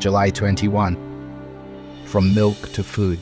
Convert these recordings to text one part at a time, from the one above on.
July 21. From milk to food.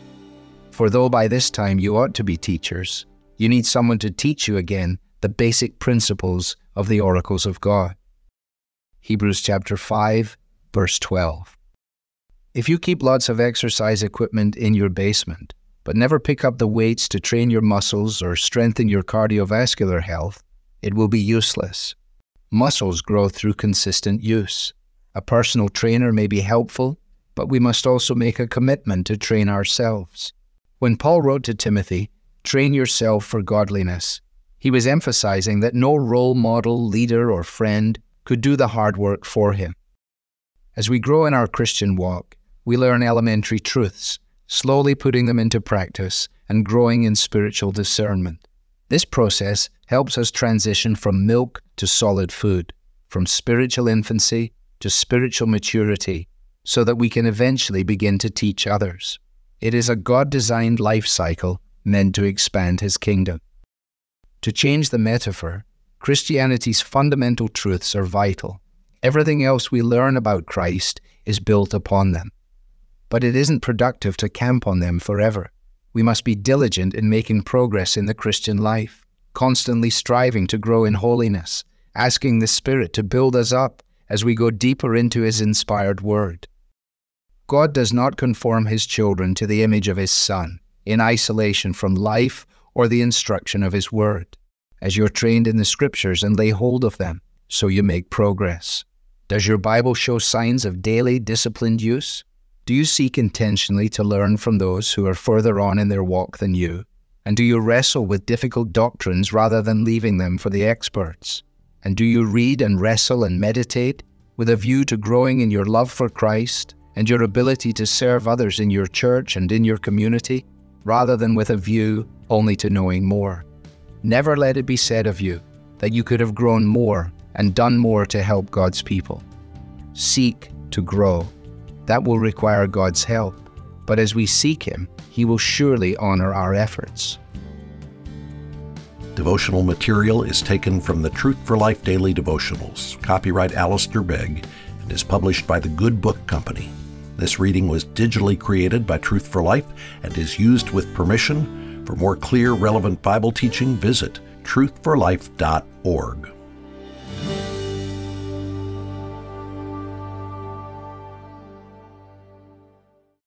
For though by this time you ought to be teachers, you need someone to teach you again the basic principles of the oracles of God. Hebrews chapter 5, verse 12. If you keep lots of exercise equipment in your basement, but never pick up the weights to train your muscles or strengthen your cardiovascular health, it will be useless. Muscles grow through consistent use. A personal trainer may be helpful, but we must also make a commitment to train ourselves. When Paul wrote to Timothy, "Train yourself for godliness," he was emphasizing that no role model, leader, or friend could do the hard work for him. As we grow in our Christian walk, we learn elementary truths, slowly putting them into practice and growing in spiritual discernment. This process helps us transition from milk to solid food, from spiritual infancy to spiritual maturity, so that we can eventually begin to teach others. It is a God-designed life cycle meant to expand His kingdom. To change the metaphor, Christianity's fundamental truths are vital. Everything else we learn about Christ is built upon them. But it isn't productive to camp on them forever. We must be diligent in making progress in the Christian life, constantly striving to grow in holiness, asking the Spirit to build us up as we go deeper into His inspired Word. God does not conform His children to the image of His Son, in isolation from life or the instruction of His Word. As you're trained in the Scriptures and lay hold of them, so you make progress. Does your Bible show signs of daily disciplined use? Do you seek intentionally to learn from those who are further on in their walk than you? And do you wrestle with difficult doctrines rather than leaving them for the experts? And do you read and wrestle and meditate with a view to growing in your love for Christ and your ability to serve others in your church and in your community, rather than with a view only to knowing more? Never let it be said of you that you could have grown more and done more to help God's people. Seek to grow. That will require God's help, but as we seek Him, He will surely honor our efforts. Devotional material is taken from the Truth for Life Daily Devotionals, copyright Alistair Begg, and is published by the Good Book Company. This reading was digitally created by Truth for Life and is used with permission. For more clear, relevant Bible teaching, visit truthforlife.org.